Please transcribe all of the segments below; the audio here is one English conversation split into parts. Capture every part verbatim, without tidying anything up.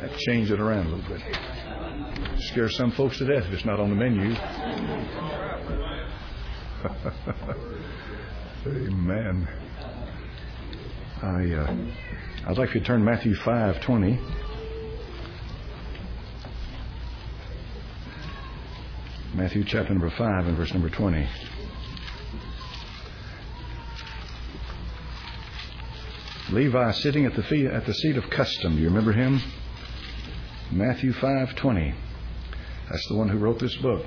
That changed it around a little bit. Scare some folks to death if it's not on the menu. Amen. I, uh, I'd like you to turn to Matthew five twenty. Matthew chapter number five and verse number twenty. Levi sitting at the feet, at the seat of custom. Do you remember him? Matthew five twenty. That's the one who wrote this book.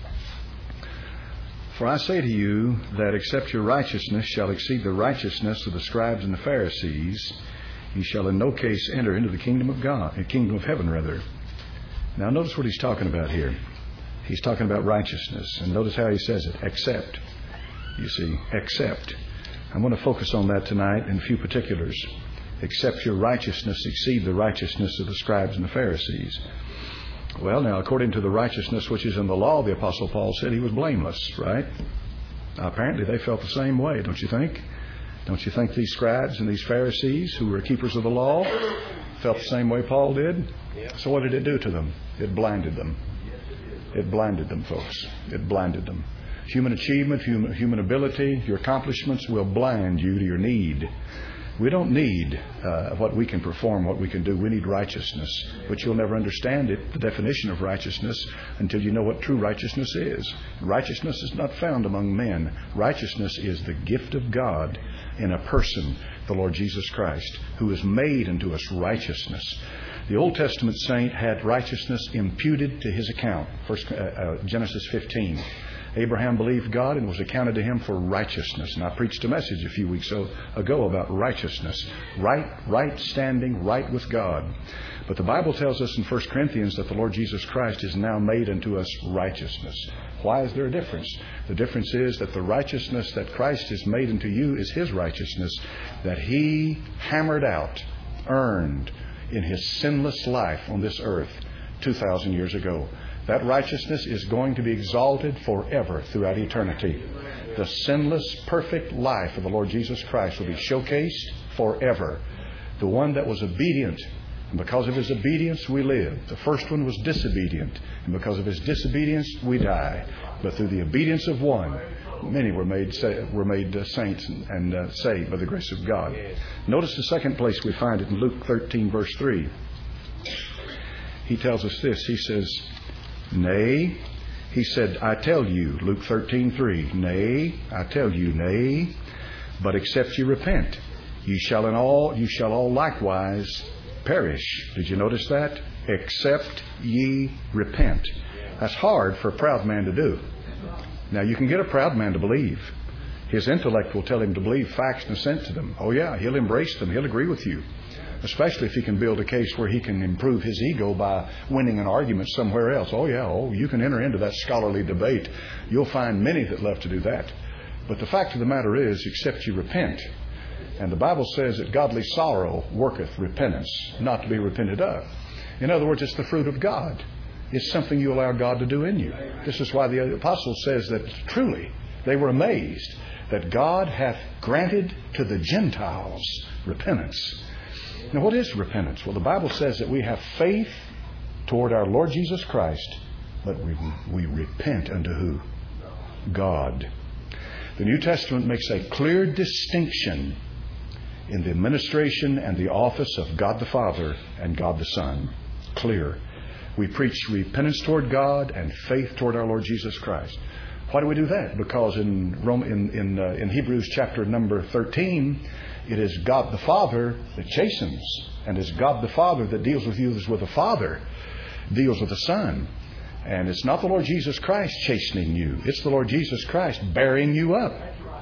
For I say to you that except your righteousness shall exceed the righteousness of the scribes and the Pharisees, you shall in no case enter into the kingdom of God, the kingdom of heaven rather. Now notice what he's talking about here. He's talking about righteousness. And notice how he says it. Except. You see, except. I'm going to focus on that tonight in a few particulars. Except your righteousness exceed the righteousness of the scribes and the Pharisees. Well, now, according to the righteousness which is in the law, the Apostle Paul said he was blameless, right? Now, apparently they felt the same way, don't you think? Don't you think these scribes and these Pharisees, who were keepers of the law, felt the same way Paul did? So what did it do to them? It blinded them. It blinded them, folks. It blinded them. Human achievement, human, human ability, your accomplishments will blind you to your need. We don't need uh, what we can perform, what we can do. We need righteousness. But you'll never understand it, the definition of righteousness, until you know what true righteousness is. Righteousness is not found among men. Righteousness is the gift of God in a person, the Lord Jesus Christ, who is made unto us righteousness. The Old Testament saint had righteousness imputed to his account. First, uh, uh, Genesis fifteen. Abraham believed God and was accounted to him for righteousness. And I preached a message a few weeks ago about righteousness. Right, right standing, right with God. But the Bible tells us in First Corinthians that the Lord Jesus Christ is now made unto us righteousness. Why is there a difference? The difference is that the righteousness that Christ is made unto you is His righteousness that He hammered out, earned in His sinless life on this earth two thousand years ago. That righteousness is going to be exalted forever throughout eternity. The sinless, perfect life of the Lord Jesus Christ will be showcased forever. The one that was obedient, and because of His obedience we live. The first one was disobedient, and because of His disobedience we die. But through the obedience of one, many were made were made saints and, and uh, saved by the grace of God. Notice the second place we find it in Luke thirteen, verse three. He tells us this. He says, Nay, he said, I tell you, Luke thirteen three, Nay, I tell you, nay, but except you repent, you shall in all you shall all likewise perish. Did you notice that? Except ye repent. That's hard for a proud man to do. Now you can get a proud man to believe. His intellect will tell him to believe facts and assent to them. Oh yeah, he'll embrace them. He'll agree with you. Especially if he can build a case where he can improve his ego by winning an argument somewhere else. Oh yeah, oh, you can enter into that scholarly debate. You'll find many that love to do that. But the fact of the matter is, except you repent. And the Bible says that godly sorrow worketh repentance, not to be repented of. In other words, it's the fruit of God. It's something you allow God to do in you. This is why the apostle says that truly they were amazed that God hath granted to the Gentiles repentance. Now, what is repentance? Well, the Bible says that we have faith toward our Lord Jesus Christ, but we, we repent unto who? God. The New Testament makes a clear distinction in the administration and the office of God the Father and God the Son. Clear. We preach repentance toward God and faith toward our Lord Jesus Christ. Why do we do that? Because in Rome, in in, uh, in Hebrews chapter number thirteen, it is God the Father that chastens, and it's God the Father that deals with you as with a father deals with a son. And it's not the Lord Jesus Christ chastening you; it's the Lord Jesus Christ bearing you up.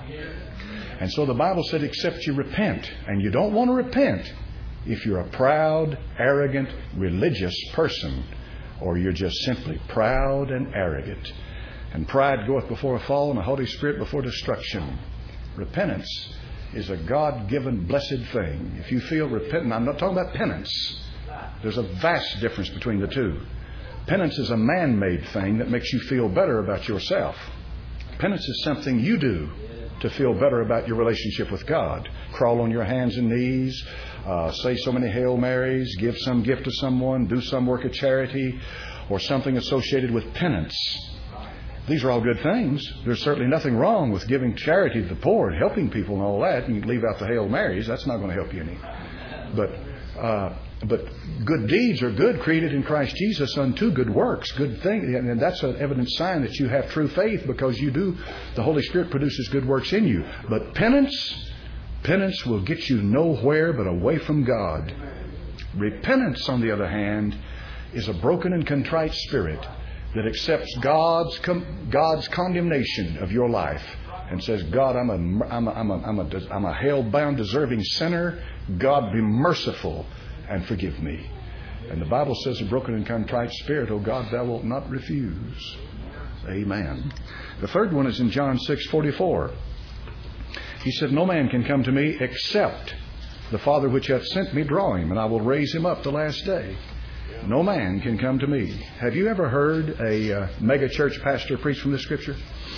And so the Bible said, "Except you repent," and you don't want to repent if you're a proud, arrogant, religious person, or you're just simply proud and arrogant. And pride goeth before a fall, and a haughty spirit before destruction. Repentance is a God-given blessed thing. If you feel repentant, I'm not talking about penance. There's a vast difference between the two. Penance is a man-made thing that makes you feel better about yourself. Penance is something you do to feel better about your relationship with God. Crawl on your hands and knees, uh, say so many Hail Marys, give some gift to someone, do some work of charity, or something associated with penance. These are all good things. There's certainly nothing wrong with giving charity to the poor and helping people and all that. And you leave out the Hail Marys. That's not going to help you any. But uh, but good deeds are good, created in Christ Jesus unto good works, good things. And that's an evident sign that you have true faith, because you do. The Holy Spirit produces good works in you. But penance, penance will get you nowhere but away from God. Repentance, on the other hand, is a broken and contrite spirit that accepts God's com- God's condemnation of your life and says, God, I'm a I'm a I'm a I'm a, I'm a hell-bound, deserving sinner. God, be merciful and forgive me. And the Bible says, a broken and contrite spirit, O God, thou wilt not refuse. Amen. The third one is in John six forty-four. He said, no man can come to me except the Father which hath sent me draw him, and I will raise him up the last day. No man can come to me. Have you ever heard a uh, mega church pastor preach from the Scripture?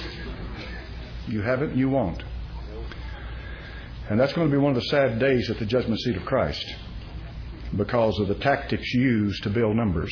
You haven't, you won't. And that's going to be one of the sad days at the judgment seat of Christ, because of the tactics used to build numbers.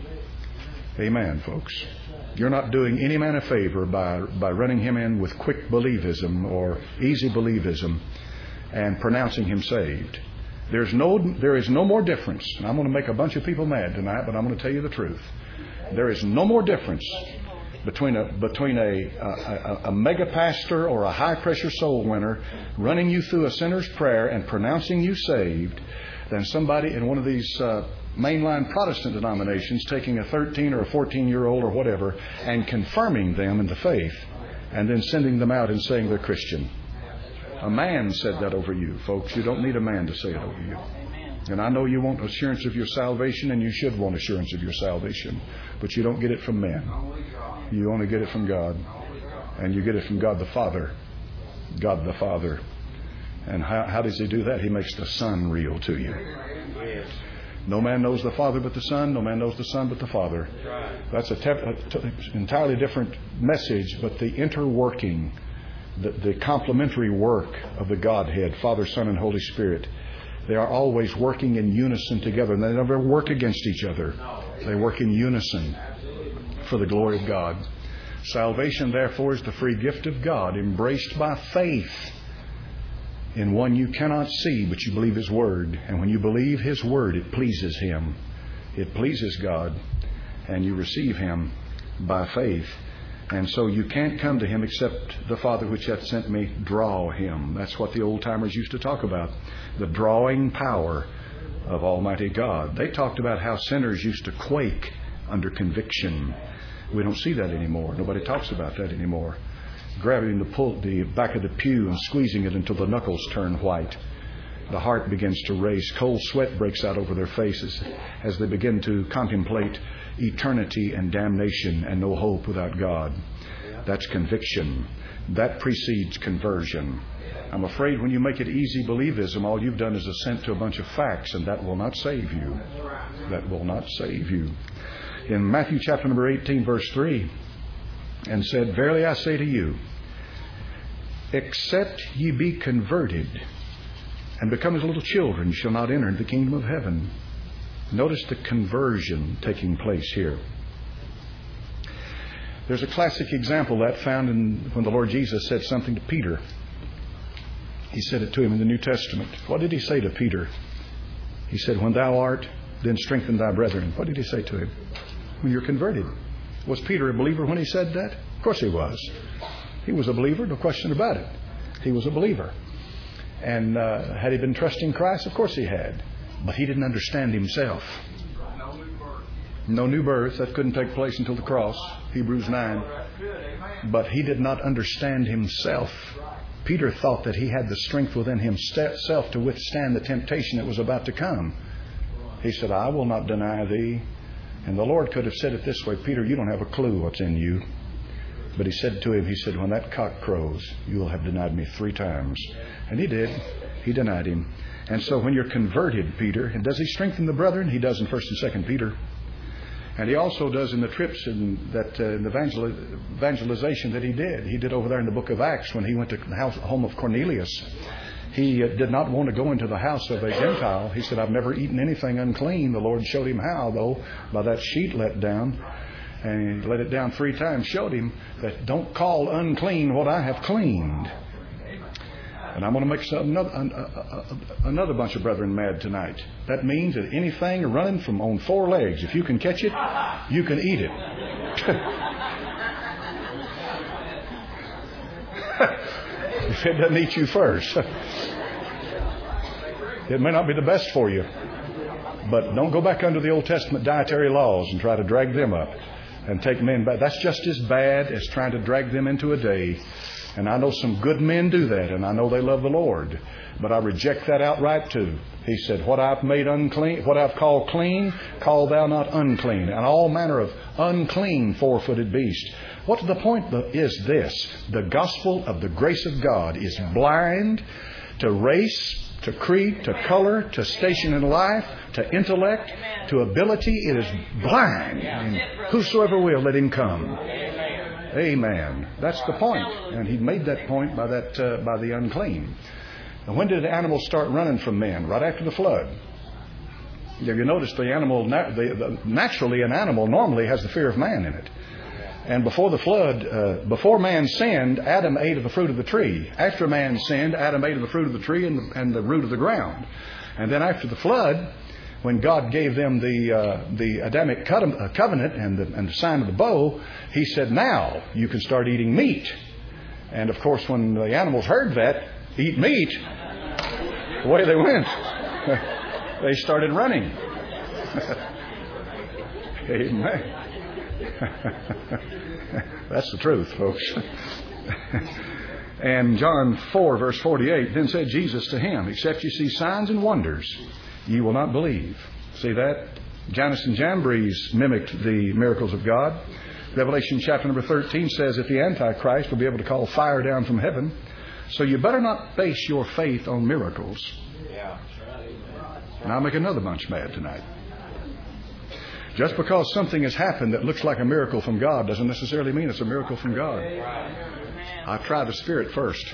Amen, folks. You're not doing any man a favor by, by running him in with quick believism or easy believism and pronouncing him saved. There's no, there is no more difference. And I'm going to make a bunch of people mad tonight, but I'm going to tell you the truth. There is no more difference between a between a, a, a mega pastor or a high pressure soul winner running you through a sinner's prayer and pronouncing you saved than somebody in one of these uh, mainline Protestant denominations taking a thirteen or a fourteen year old or whatever and confirming them in the faith and then sending them out and saying they're Christian. A man said that over you, folks. You don't need a man to say it over you. And I know you want assurance of your salvation, and you should want assurance of your salvation. But you don't get it from men. You only get it from God. And you get it from God the Father. God the Father. And how, how does He do that? He makes the Son real to you. No man knows the Father but the Son. No man knows the Son but the Father. That's a, te- a t- entirely different message, but the interworking, The, the complementary work of the Godhead, Father, Son, and Holy Spirit, they are always working in unison together. And they never work against each other. They work in unison for the glory of God. Salvation, therefore, is the free gift of God, embraced by faith in one you cannot see, but you believe His Word. And when you believe His Word, it pleases Him. It pleases God. And you receive Him by faith. And so you can't come to Him except the Father which hath sent me draw him. That's what the old-timers used to talk about. The drawing power of Almighty God. They talked about how sinners used to quake under conviction. We don't see that anymore. Nobody talks about that anymore. Grabbing the, pull, the back of the pew and squeezing it until the knuckles turn white. The heart begins to race. Cold sweat breaks out over their faces as they begin to contemplate eternity and damnation and no hope without God. That's conviction. That precedes conversion. I'm afraid when you make it easy believism, all you've done is assent to a bunch of facts, and that will not save you. That will not save you. In Matthew chapter number eighteen, verse three, and said, verily I say to you, except ye be converted and become as little children, you shall not enter into the kingdom of heaven. Notice the conversion taking place here. There's a classic example that found in when the Lord Jesus said something to Peter. He said it to him in the New Testament. What did He say to Peter? He said, when thou art, then strengthen thy brethren. What did He say to him? When you're converted. Was Peter a believer when he said that? Of course he was. He was a believer, no question about it. He was a believer. And uh, had he been trusting Christ? Of course he had. But he didn't understand himself. No new birth. No new birth. That couldn't take place until the cross. Hebrews nine. But he did not understand himself. Peter thought that he had the strength within himself to withstand the temptation that was about to come. He said, I will not deny thee. And the Lord could have said it this way, Peter, you don't have a clue what's in you. But He said to him, He said, when that cock crows, you will have denied me three times. And he did. He denied Him. And so when you're converted, Peter, and does He strengthen the brethren? He does in First and Second Peter. And he also does in the trips in that uh, in the evangel- evangelization that he did. He did over there in the book of Acts when he went to the house, home of Cornelius. He uh, did not want to go into the house of a Gentile. He said, I've never eaten anything unclean. The Lord showed him how, though, by that sheet let down. And he let it down three times, showed him that don't call unclean what I have cleaned. And I'm going to make some, another, another bunch of brethren mad tonight. That means that anything running from on four legs, if you can catch it, you can eat it. If it doesn't eat you first. It may not be the best for you. But don't go back under the Old Testament dietary laws and try to drag them up and take men back. That's just as bad as trying to drag them into a day. And I know some good men do that, and I know they love the Lord. But I reject that outright too. He said, what I've made unclean, what I've called clean, call thou not unclean. And all manner of unclean four-footed beast. What the point is this. The gospel of the grace of God is blind to race, to creed, to color, to station in life, to intellect, to ability. It is blind. And whosoever will, let him come. Amen. That's the point. And he made that point by that uh, by the unclean. And when did the animals start running from men? Right after the flood. Have you noticed the animal, the, the, naturally an animal normally has the fear of man in it. And before the flood, uh, before man sinned, Adam ate of the fruit of the tree. After man sinned, Adam ate of the fruit of the tree and the, and the root of the ground. And then after the flood, when God gave them the uh, the Adamic covenant and the, and the sign of the bow, He said, now you can start eating meat. And of course, when the animals heard that, eat meat, away they went. They started running. Amen. That's the truth, folks. And John four, verse forty-eight, then said Jesus to him, except you see signs and wonders, you will not believe. See that? Jannes and Jambres mimicked the miracles of God. Revelation chapter number thirteen says that the Antichrist will be able to call fire down from heaven. So you better not base your faith on miracles. And I'll make another bunch mad tonight. Just because something has happened that looks like a miracle from God doesn't necessarily mean it's a miracle from God. I try the Spirit first.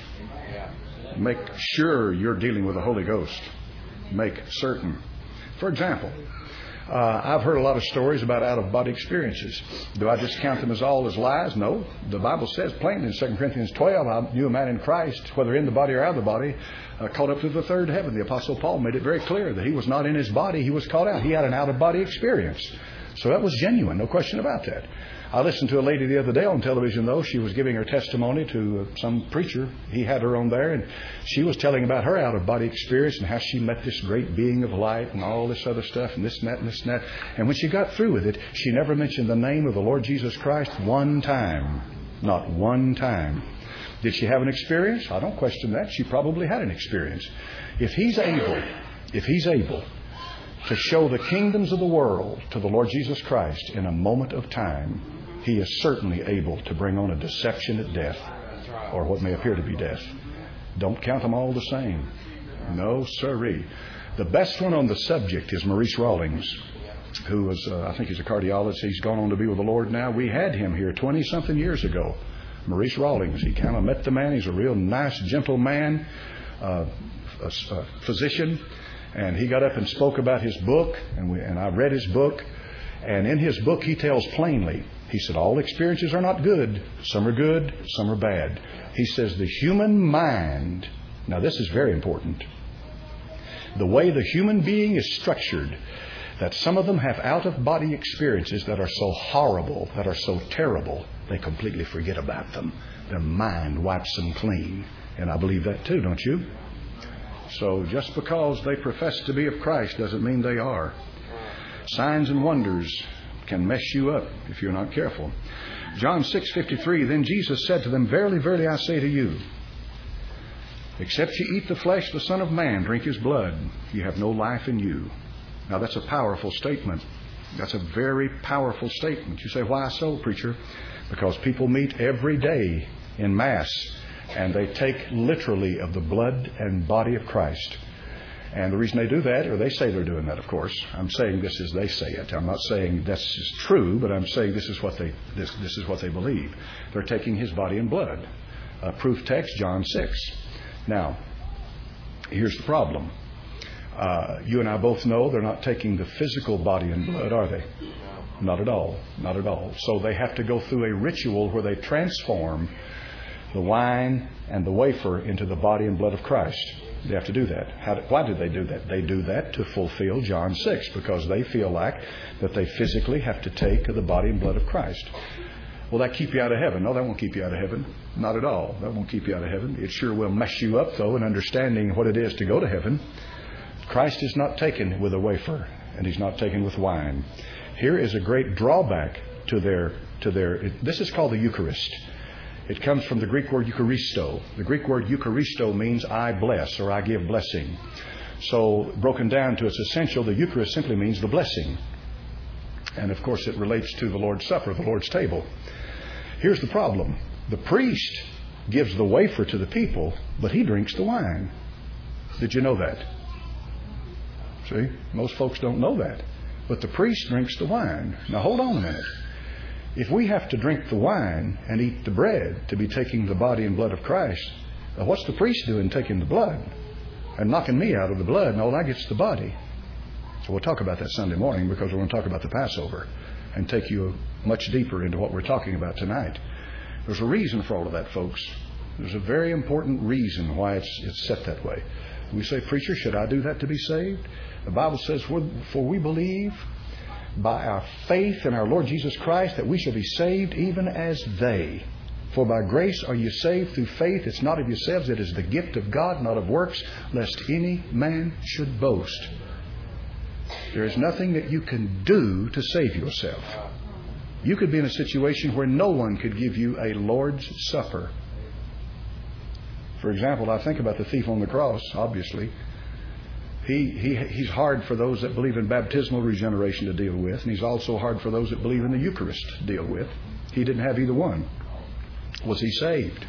Make sure you're dealing with the Holy Ghost. Make certain. For example, uh, I've heard a lot of stories about out-of-body experiences. Do I just count them as all as lies? No. The Bible says plainly in Second Corinthians twelve, I knew a man in Christ, whether in the body or out of the body, uh, caught up to the third heaven. The Apostle Paul made it very clear that he was not in his body. He was caught out. He had an out-of-body experience. So that was genuine. No question about that. I listened to a lady the other day on television, though. She was giving her testimony to some preacher. He had her on there, and she was telling about her out-of-body experience and how she met this great being of light and all this other stuff and this and that and this and that. And when she got through with it, she never mentioned the name of the Lord Jesus Christ one time. Not one time. Did she have an experience? I don't question that. She probably had an experience. If he's able, if he's able to show the kingdoms of the world to the Lord Jesus Christ in a moment of time, He is certainly able to bring on a deception at death, or what may appear to be death. Don't count them all the same. No, sirree. The best one on the subject is Maurice Rawlings, who was, uh, I think he's a cardiologist. He's gone on to be with the Lord now. We had him here twenty-something years ago. Maurice Rawlings. He kind of met the man. He's a real nice, gentle man, uh, a, a physician. And he got up and spoke about his book, and, we, and I read his book. And in his book, he tells plainly, he said, all experiences are not good. Some are good, some are bad. He says the human mind, now this is very important, the way the human being is structured, that some of them have out-of-body experiences that are so horrible, that are so terrible, they completely forget about them. Their mind wipes them clean. And I believe that too, don't you? So just because they profess to be of Christ doesn't mean they are. Signs and wonders can mess you up if you're not careful. John six fifty-three, then Jesus said to them, verily, verily, I say to you, except you eat the flesh of the Son of Man, drink His blood, you have no life in you. Now that's a powerful statement. That's a very powerful statement. You say, why so, preacher? Because people meet every day in Mass, and they take literally of the blood and body of Christ. And the reason they do that, or they say they're doing that, of course, I'm saying this as they say it. I'm not saying this is true, but I'm saying this is what they this this is what they believe. They're taking his body and blood. Uh, proof text, John six. Now, here's the problem. Uh, you and I both know they're not taking the physical body and blood, are they? Not at all. Not at all. So they have to go through a ritual where they transform the wine and the wafer into the body and blood of Christ. They have to do that. How do, why do they do that? They do that to fulfill John six, because they feel like that they physically have to take the body and blood of Christ. Will that keep you out of heaven? No, that won't keep you out of heaven. Not at all. That won't keep you out of heaven. It sure will mess you up, though, in understanding what it is to go to heaven. Christ is not taken with a wafer, and he's not taken with wine. Here is a great drawback to their, to their, it, this is called the Eucharist. It comes from the Greek word Eucharisto. The Greek word Eucharisto means I bless, or I give blessing. So broken down to its essential, the Eucharist simply means the blessing. And of course it relates to the Lord's Supper, the Lord's table. Here's the problem. The priest gives the wafer to the people, but he drinks the wine. Did you know that? See, most folks don't know that. But the priest drinks the wine. Now hold on a minute. If we have to drink the wine and eat the bread to be taking the body and blood of Christ, what's the priest doing taking the blood and knocking me out of the blood, and all I get's the body? So we'll talk about that Sunday morning, because we're going to talk about the Passover and take you much deeper into what we're talking about tonight. There's a reason for all of that, folks. There's a very important reason why it's, it's set that way. We say, preacher, should I do that to be saved? The Bible says, for we believe by our faith in our Lord Jesus Christ that we shall be saved even as they. For by grace are you saved through faith. It's not of yourselves. It is the gift of God, not of works, lest any man should boast. There is nothing that you can do to save yourself. You could be in a situation where no one could give you a Lord's Supper. For example, I think about the thief on the cross, obviously. He, he He's hard for those that believe in baptismal regeneration to deal with, and he's also hard for those that believe in the Eucharist to deal with. He didn't have either one. Was he saved?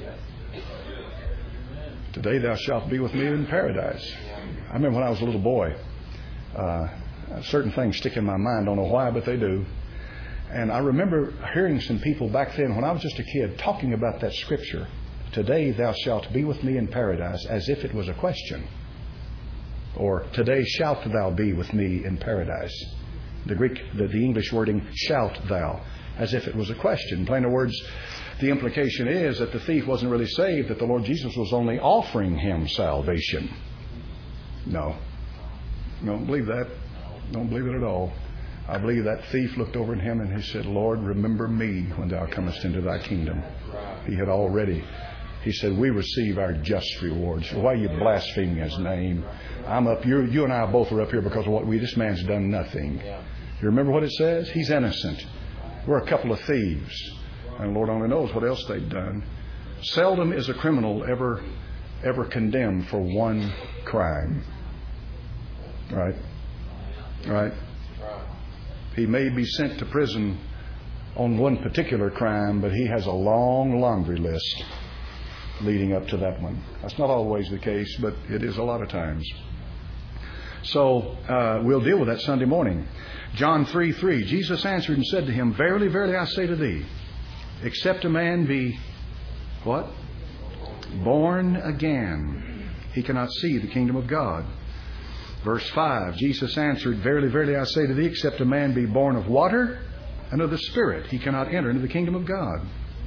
Today thou shalt be with me in paradise. I remember when I was a little boy, uh, certain things stick in my mind. I don't know why, but they do. And I remember hearing some people back then, when I was just a kid, talking about that scripture. Today thou shalt be with me in paradise, as if it was a question. Or, today shalt thou be with me in paradise. The Greek, the, the English wording, shalt thou, as if it was a question. In plainer words, the implication is that the thief wasn't really saved, that the Lord Jesus was only offering him salvation. No. Don't believe that. Don't believe it at all. I believe that thief looked over at him and he said, Lord, remember me when thou comest into thy kingdom. He had already... He said, we receive our just rewards. Why are you blaspheming his name? I'm up. You, you and I both are up here because of what we. This man's done nothing. You remember what it says? He's innocent. We're a couple of thieves. And the Lord only knows what else they've done. Seldom is a criminal ever, ever condemned for one crime. Right? Right? He may be sent to prison on one particular crime, but he has a long laundry list leading up to that one. That's not always the case, but it is a lot of times. So uh, we'll deal with that Sunday morning. John three three. Jesus answered and said to him, Verily, verily, I say to thee, except a man be, what? Born again, he cannot see the kingdom of God. Verse five. Jesus answered, Verily, verily, I say to thee, except a man be born of water and of the Spirit, he cannot enter into the kingdom of God.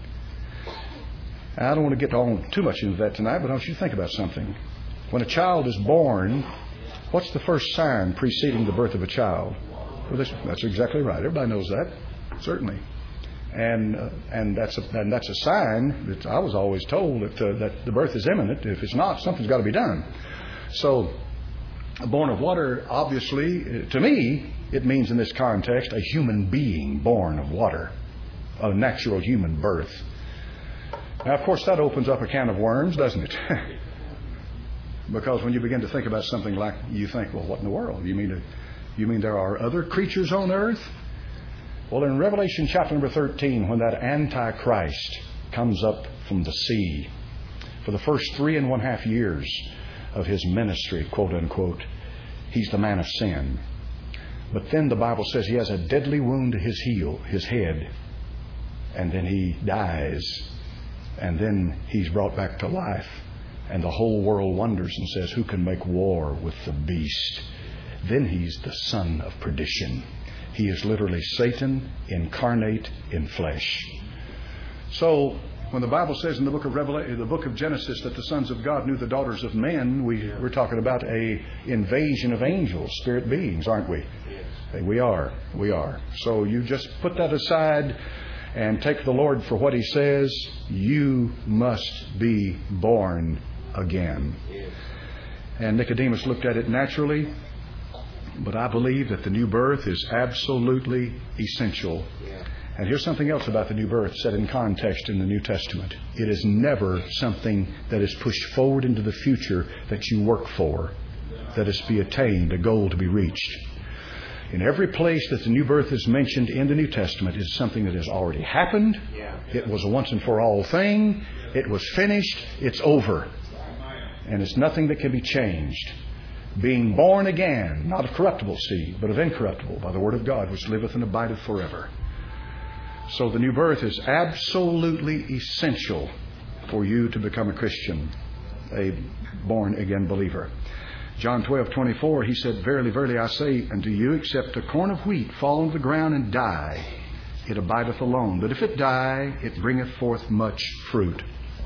I don't want to get on too much into that tonight, but I want you to think about something. When a child is born, what's the first sign preceding the birth of a child? Well, that's, that's exactly right. Everybody knows that, certainly. And uh, and that's a, and that's a sign that I was always told that uh, that the birth is imminent. If it's not, something's got to be done. So, born of water, obviously, to me, it means in this context a human being born of water, a natural human birth. Now, of course, that opens up a can of worms, doesn't it? Because when you begin to think about something like, you think, well, what in the world? You mean to, you mean there are other creatures on earth? Well, in Revelation chapter number thirteen, when that Antichrist comes up from the sea, for the first three and one half years of his ministry, quote unquote, He's the man of sin. But then the Bible says he has a deadly wound to his heel, his head. And then he dies. And then he's brought back to life. And the whole world wonders and says, who can make war with the beast? Then he's the son of perdition. He is literally Satan incarnate in flesh. So when the Bible says in the book of Revelation, the book of Genesis, that the sons of God knew the daughters of men, we, we're talking about a invasion of angels, spirit beings, aren't we? Yes. We are. We are. So you just put that aside and take the Lord for what He says. You must be born again. Yes. And Nicodemus looked at it naturally, but I believe that the new birth is absolutely essential. Yeah. And here's something else about the new birth set in context in the New Testament. It is never something that is pushed forward into the future that you work for, that is to be attained, a goal to be reached. In every place that the new birth is mentioned in the New Testament, it's something that has already happened. It was a once and for all thing. It was finished. It's over. And it's nothing that can be changed. Being born again, not of corruptible seed, but of incorruptible, by the word of God, which liveth and abideth forever. So the new birth is absolutely essential for you to become a Christian, a born-again believer. John twelve twenty-four, He said, Verily, verily, I say unto you, except a corn of wheat fall into the ground and die, it abideth alone. But if it die, it bringeth forth much fruit.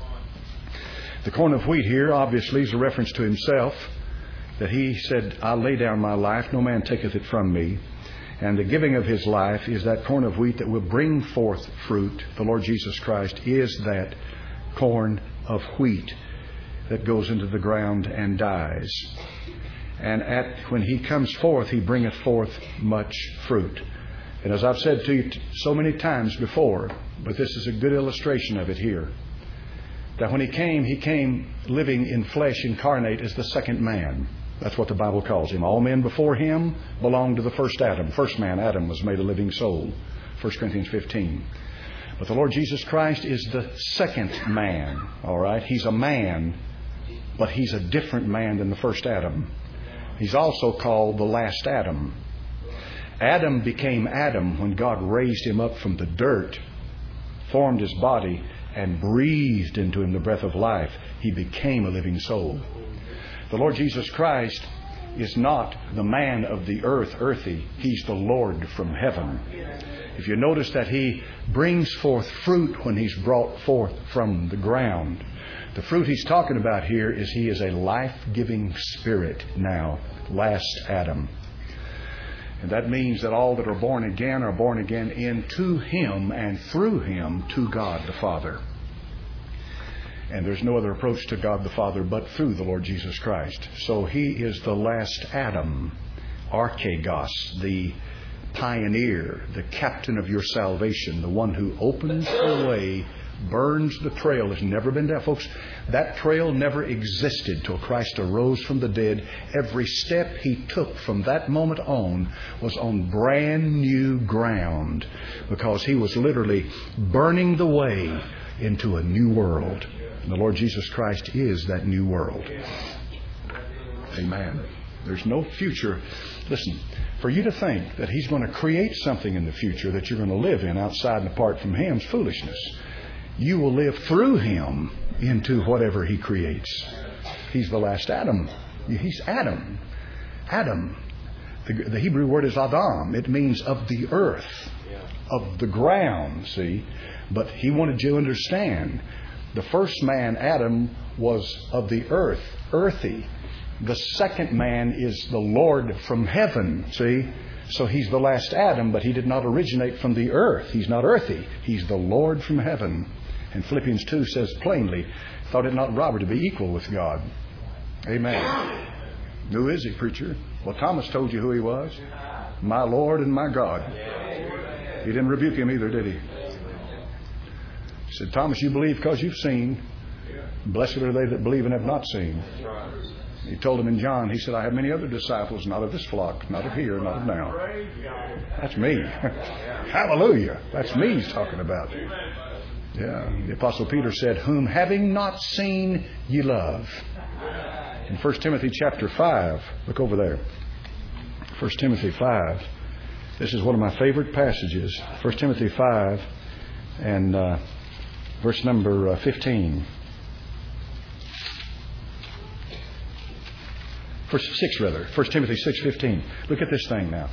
The corn of wheat here obviously is a reference to Himself, that He said, I lay down my life, no man taketh it from me. And the giving of His life is that corn of wheat that will bring forth fruit. The Lord Jesus Christ is that corn of wheat that goes into the ground and dies. And at when He comes forth, He bringeth forth much fruit. And as I've said to you so many times before, but this is a good illustration of it here, that when He came, He came living in flesh incarnate as the second man. That's what the Bible calls Him. All men before Him belonged to the first Adam. First man, Adam, was made a living soul. First Corinthians fifteen. But the Lord Jesus Christ is the second man. All right? He's a man, but He's a different man than the first Adam. He's also called the last Adam. Adam became Adam when God raised him up from the dirt, formed his body, and breathed into him the breath of life. He became a living soul. The Lord Jesus Christ is not the man of the earth, earthy. He's the Lord from heaven. If you notice that He brings forth fruit when He's brought forth from the ground. The fruit He's talking about here is He is a life-giving spirit now, last Adam. And that means that all that are born again are born again into Him and through Him to God the Father. And there's no other approach to God the Father but through the Lord Jesus Christ. So He is the last Adam, Archegos, the pioneer, the captain of your salvation, the one who opens the way, burns the trail. Has never been there, folks. That trail never existed till Christ arose from the dead. Every step He took from that moment on was on brand new ground, because He was literally burning the way into a new world. And the Lord Jesus Christ is that new world. Amen. There's no future. Listen, for you to think that He's going to create something in the future that you're going to live in outside and apart from Him is foolishness. You will live through Him into whatever He creates. He's the last Adam. He's Adam. Adam. The, the Hebrew word is Adam. It means of the earth, of the ground, see. But He wanted you to understand, the first man, Adam, was of the earth, earthy. The second man is the Lord from heaven, see. So He's the last Adam, but He did not originate from the earth. He's not earthy. He's the Lord from heaven. And Philippians two says plainly, thought it not robbery to be equal with God. Amen. Who is He, preacher? Well, Thomas told you who He was. My Lord and my God. He didn't rebuke him either, did He? He said, Thomas, you believe because you've seen. Blessed are they that believe and have not seen. He told him in John, He said, I have many other disciples, not of this flock, not of here, not of now. That's me. Hallelujah. That's me He's talking about. Yeah. The Apostle Peter said, whom having not seen ye love. In First Timothy chapter five, look over there. First Timothy five. This is one of my favorite passages. First Timothy five and uh, verse number uh, fifteen. First six rather. First Timothy six fifteen. Look at this thing now.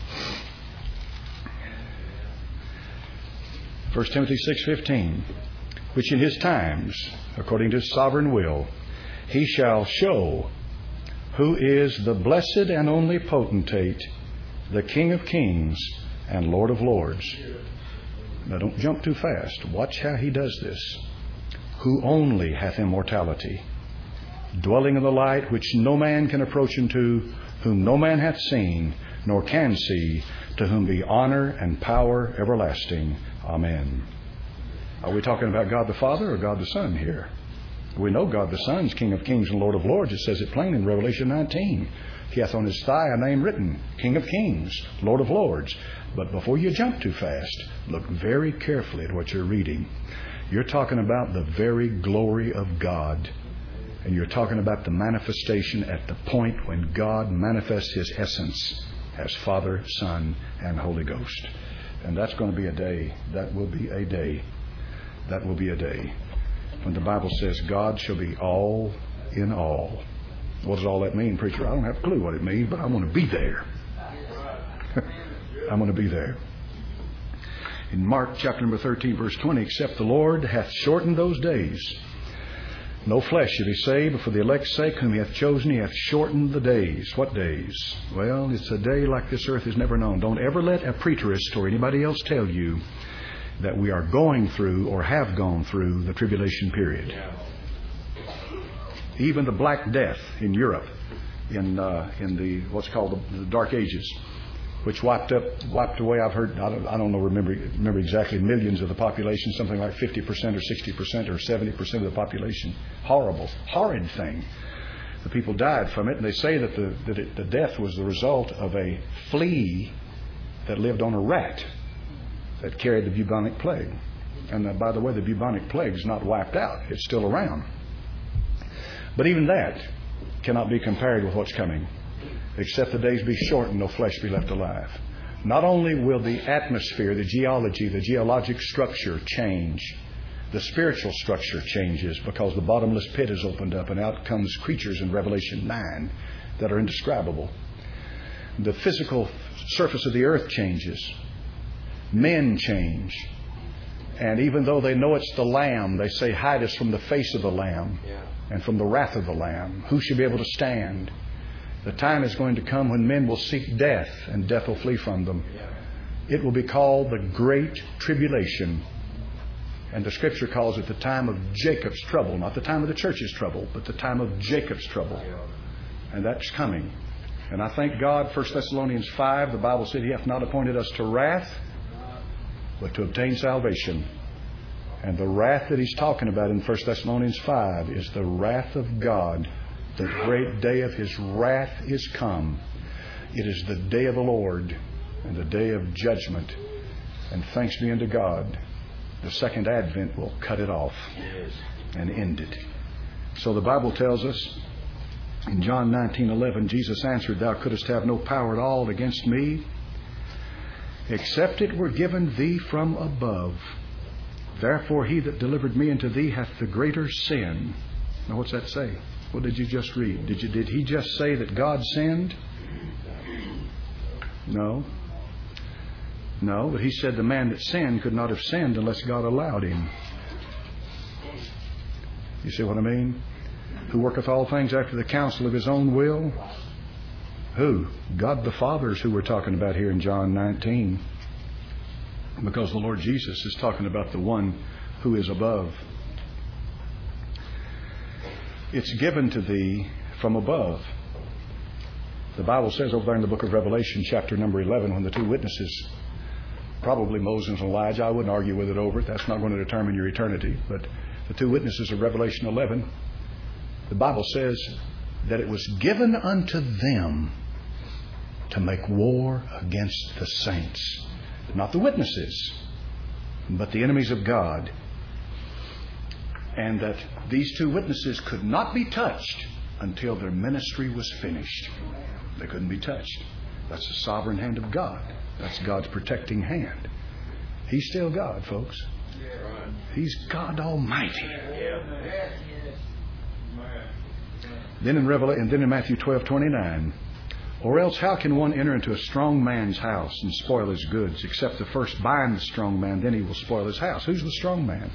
First Timothy six fifteen. Which in his times, according to his sovereign will, he shall show who is the blessed and only potentate, the King of kings and Lord of lords. Now don't jump too fast. Watch how he does this. Who only hath immortality, dwelling in the light which no man can approach unto, whom no man hath seen, nor can see, to whom be honor and power everlasting. Amen. Are we talking about God the Father or God the Son here? We know God the Son is King of kings and Lord of lords. It says it plain in Revelation nineteen. He hath on his thigh a name written, King of kings, Lord of lords. But before you jump too fast, look very carefully at what you're reading. You're talking about the very glory of God. And you're talking about the manifestation at the point when God manifests His essence as Father, Son, and Holy Ghost. And that's going to be a day. That will be a day. That will be a day when the Bible says God shall be all in all. What does all that mean, preacher? I don't have a clue what it means, but I want to be there. I want to be there. In Mark chapter number thirteen, verse twenty, except the Lord hath shortened those days, no flesh shall be saved, but for the elect's sake whom He hath chosen, He hath shortened the days. What days? Well, it's a day like this earth has never known. Don't ever let a preterist or anybody else tell you that we are going through or have gone through the tribulation period. Even the Black Death in Europe, in uh, in the what's called the, the Dark Ages, which wiped up, wiped away. I've heard, I don't, I don't know, remember, remember exactly millions of the population, something like fifty percent or sixty percent or seventy percent of the population. Horrible, horrid thing. The people died from it, and they say that the that it, the death was the result of a flea that lived on a rat that carried the bubonic plague. And uh, by the way, the bubonic plague is not wiped out; it's still around. But even that cannot be compared with what's coming. Except the days be shortened, no flesh be left alive. Not only will the atmosphere, the geology, the geologic structure change, the spiritual structure changes because the bottomless pit is opened up and out comes creatures in Revelation nine that are indescribable. The physical surface of the earth changes. Men change. And even though they know it's the Lamb, they say, hide us from the face of the Lamb and from the wrath of the Lamb. Who shall be able to stand? The time is going to come when men will seek death, and death will flee from them. It will be called the Great Tribulation. And the Scripture calls it the time of Jacob's trouble. Not the time of the church's trouble, but the time of Jacob's trouble. And that's coming. And I thank God, First Thessalonians five, the Bible said He hath not appointed us to wrath, but to obtain salvation. And the wrath that He's talking about in First Thessalonians five is the wrath of God. The great day of His wrath is come. It is the day of the Lord and the day of judgment. And thanks be unto God, the second advent will cut it off and end it. So the Bible tells us in John nineteen eleven, Jesus answered, Thou couldst have no power at all against me, except it were given thee from above. Therefore he that delivered me unto thee hath the greater sin. Now what's that say? What did you just read? Did you did he just say that God sinned? No. No, but he said the man that sinned could not have sinned unless God allowed him. You see what I mean? Who worketh all things after the counsel of His own will? Who? God the Father is who we're talking about here in John nineteen. Because the Lord Jesus is talking about the one who is above. It's given to thee from above. The Bible says over there in the book of Revelation, chapter number eleven, when the two witnesses, probably Moses and Elijah, I wouldn't argue with it over it. That's not going to determine your eternity. But the two witnesses of Revelation eleven, the Bible says that it was given unto them to make war against the saints. Not the witnesses, but the enemies of God. And that these two witnesses could not be touched until their ministry was finished. They couldn't be touched. That's the sovereign hand of God. That's God's protecting hand. He's still God, folks. He's God Almighty. Then in Revelation, and then in Matthew twelve twenty-nine, or else how can one enter into a strong man's house and spoil his goods, except the first bind the strong man, then he will spoil his house? Who's the strong man?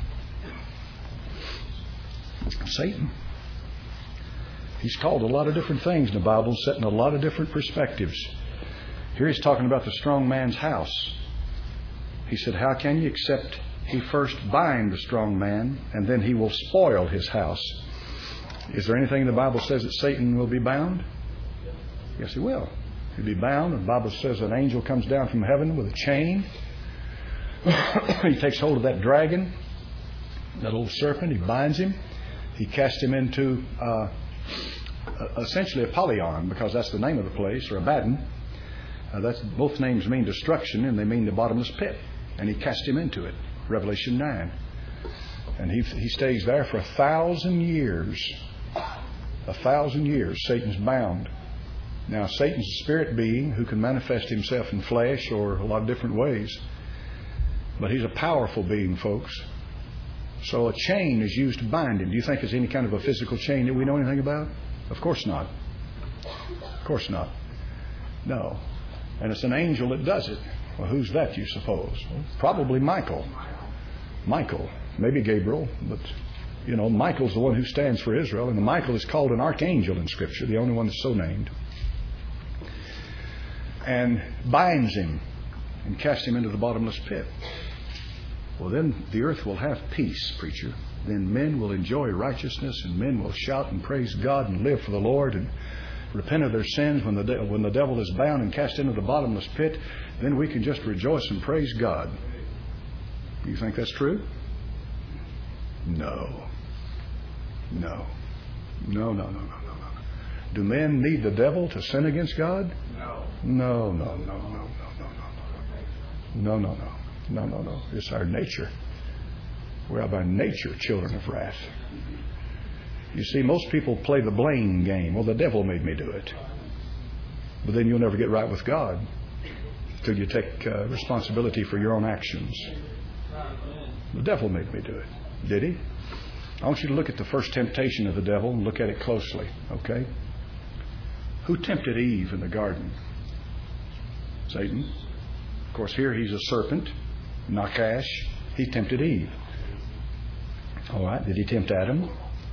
Satan. He's called a lot of different things in the Bible, set in a lot of different perspectives. Here he's talking about the strong man's house. He said, how can you, except he first bind the strong man, and then he will spoil his house? Is there anything in the Bible says that Satan will be bound? Yes, he will. He'll be bound. The Bible says an angel comes down from heaven with a chain. He takes hold of that dragon, that old serpent. He binds him. He casts him into uh, essentially Apollyon, because that's the name of the place, or Abaddon. Uh, that's, both names mean destruction, and they mean the bottomless pit. And he cast him into it. Revelation nine. And he he stays there for a thousand years. A thousand years. Satan's bound. Now, Satan's a spirit being who can manifest himself in flesh or a lot of different ways. But he's a powerful being, folks. So a chain is used to bind him. Do you think it's any kind of a physical chain that we know anything about? Of course not. Of course not. No. And it's an angel that does it. Well, who's that, you suppose? Well, probably Michael. Michael. Maybe Gabriel. But, you know, Michael's the one who stands for Israel. And the Michael is called an archangel in Scripture. The only one that's so named. And binds him and casts him into the bottomless pit. Well, then the earth will have peace, preacher. Then men will enjoy righteousness, and men will shout and praise God and live for the Lord and repent of their sins when the de- when the devil is bound and cast into the bottomless pit. Then we can just rejoice and praise God. Do you think that's true? No. No. No, no, no, no, no, no. Do men need the devil to sin against God? No. No, no, no, no, no, no, no, no, no, no. No, no, no. It's our nature. We are by nature children of wrath. You see, most people play the blame game. Well, the devil made me do it. But then you'll never get right with God until you take uh, responsibility for your own actions. The devil made me do it. Did he? I want you to look at the first temptation of the devil and look at it closely. Okay? Who tempted Eve in the garden? Satan. Of course, here he's a serpent. Nakash. He tempted Eve. All right. Did he tempt Adam?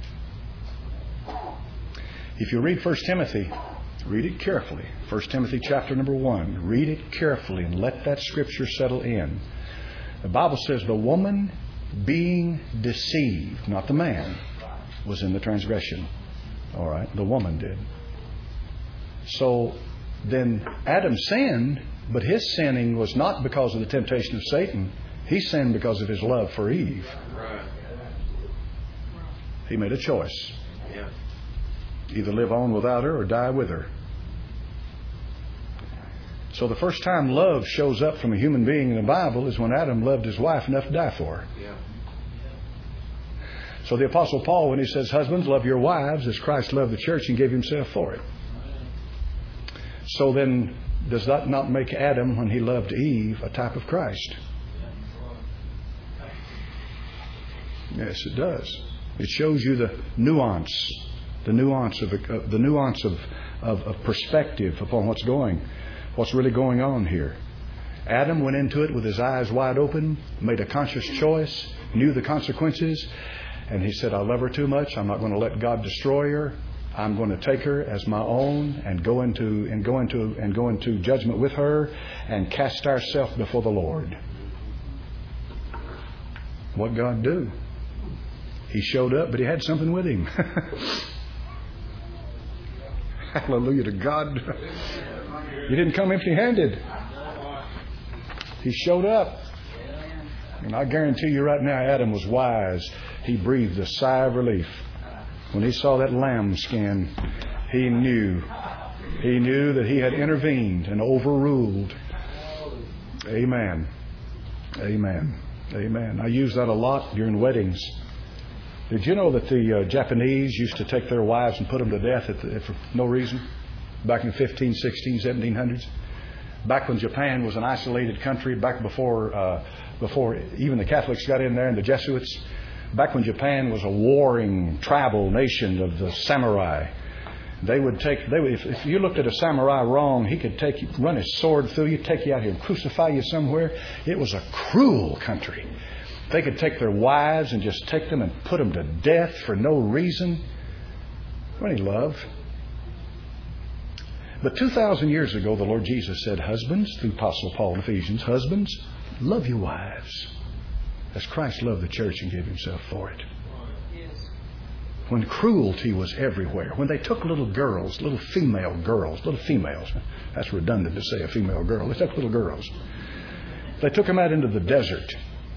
If you read First Timothy, read it carefully. First Timothy chapter number one. Read it carefully and let that scripture settle in. The Bible says the woman being deceived, not the man, was in the transgression. All right. The woman did. So then Adam sinned, but his sinning was not because of the temptation of Satan. He sinned because of his love for Eve. He made a choice. Either live on without her or die with her. So the first time love shows up from a human being in the Bible is when Adam loved his wife enough to die for her. Yeah. So the Apostle Paul, when he says, husbands, love your wives as Christ loved the church and gave himself for it. So then, does that not make Adam, when he loved Eve, a type of Christ? Yes, it does. It shows you the nuance, the nuance of uh, the nuance of, of, of perspective upon what's going, what's really going on here. Adam went into it with his eyes wide open, made a conscious choice, knew the consequences, and he said, I love her too much. I'm not going to let God destroy her. I'm going to take her as my own and go into and go into and go into judgment with her and cast ourselves before the Lord. What God do? He showed up, but he had something with him. Hallelujah to God. He didn't come empty-handed. He showed up. And I guarantee you right now, Adam was wise. He breathed a sigh of relief. When he saw that lamb skin, he knew. He knew that he had intervened and overruled. Amen. Amen. Amen. I use that a lot during weddings. Did you know that the uh, Japanese used to take their wives and put them to death at the, for no reason? Back in the fifteen, sixteen, seventeen hundreds? back when Japan was an isolated country, back before uh, before even the Catholics got in there and the Jesuits, back when Japan was a warring tribal nation of the samurai. They would take, they would, if, if you looked at a samurai wrong, he could take you, run his sword through you, take you out here and crucify you somewhere. It was a cruel country. They could take their wives and just take them and put them to death for no reason. Any love. But two thousand years ago, the Lord Jesus said, husbands, through Apostle Paul in Ephesians, husbands, love your wives as Christ loved the church and gave himself for it. When cruelty was everywhere, when they took little girls, little female girls, little females, that's redundant to say a female girl, they took little girls. They took them out into the desert,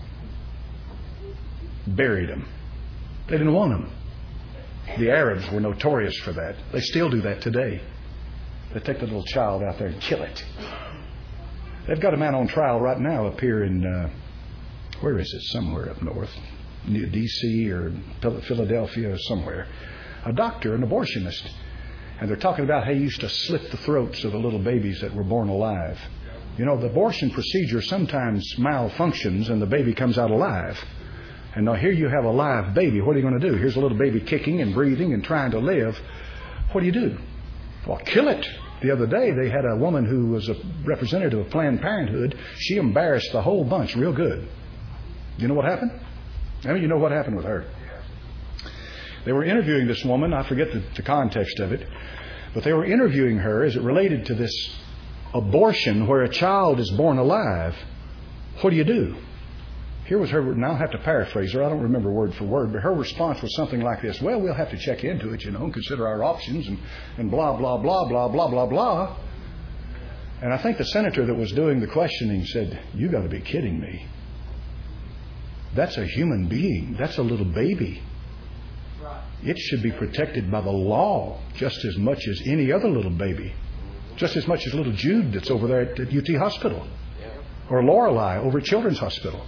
buried them. They didn't want them. The Arabs were notorious for that. They still do that today. They take the little child out there and kill it. They've got a man on trial right now up here in, uh, where is it? Somewhere up north. Near D C or Philadelphia or somewhere. A doctor, an abortionist. And they're talking about how he used to slit the throats of the little babies that were born alive. You know, the abortion procedure sometimes malfunctions and the baby comes out alive. And now here you have a live baby. What are you going to do? Here's a little baby kicking and breathing and trying to live. What do you do? Well, kill it. The other day they had a woman who was a representative of Planned Parenthood. She embarrassed the whole bunch real good. You know what happened? I mean, you know what happened with her. They were interviewing this woman. I forget the, the context of it. But they were interviewing her as it related to this abortion where a child is born alive. What do you do? Here was her, now I'll have to paraphrase her. I don't remember word for word, but her response was something like this. Well, we'll have to check into it, you know, and consider our options and, and blah, blah, blah, blah, blah, blah, blah. And I think the senator that was doing the questioning said, you got to be kidding me. That's a human being. That's a little baby. It should be protected by the law just as much as any other little baby. Just as much as little Jude that's over there at U T Hospital. Or Lorelei over at Children's Hospital.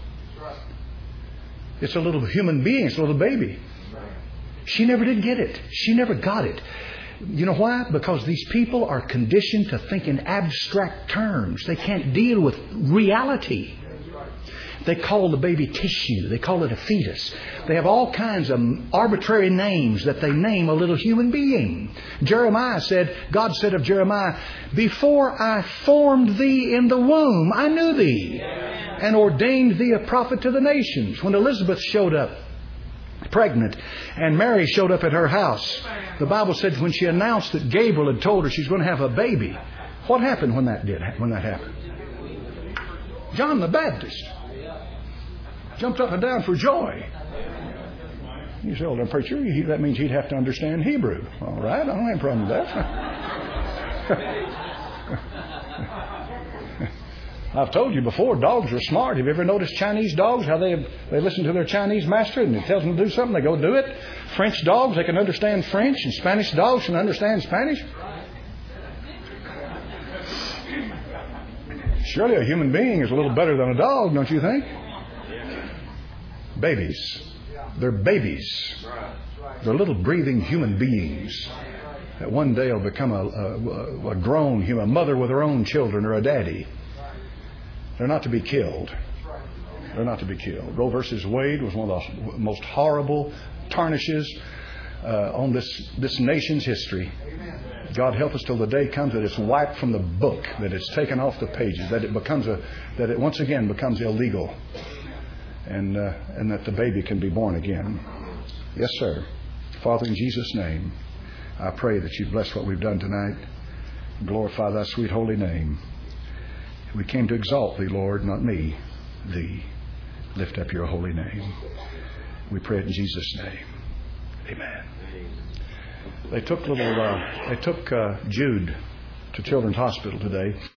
It's a little human being. It's a little baby. She never did get it. She never got it. You know why? Because these people are conditioned to think in abstract terms. They can't deal with reality. They call the baby tissue. They call it a fetus. They have all kinds of arbitrary names that they name a little human being. Jeremiah said, God said of Jeremiah, before I formed thee in the womb, I knew thee and ordained thee a prophet to the nations. When Elizabeth showed up pregnant and Mary showed up at her house, the Bible said when she announced that Gabriel had told her she's going to have a baby, what happened when that did, when that happened? John the Baptist jumped up and down for joy. You say, well, preacher, he, that means he'd have to understand Hebrew. All right, I don't have a problem with that. I've told you before, dogs are smart. Have you ever noticed Chinese dogs, how they they listen to their Chinese master and he tells them to do something, they go do it? French dogs, they can understand French, and Spanish dogs can understand Spanish. Surely a human being is a little better than a dog, don't you think? Babies. They're babies. They're little breathing human beings that one day will become a, a, a grown human, a mother with her own children or a daddy. They're not to be killed. They're not to be killed. Roe versus Wade was one of the most horrible tarnishes uh, on this, this nation's history. God help us till the day comes that it's wiped from the book, that it's taken off the pages, that it becomes a, that it once again becomes illegal. And uh, and that the baby can be born again. Yes, sir. Father, in Jesus' name, I pray that you bless what we've done tonight. Glorify thy sweet holy name. We came to exalt thee, Lord, not me, thee. Lift up your holy name. We pray it in Jesus' name. Amen. They took little, uh, they took uh, Jude to Children's Hospital today.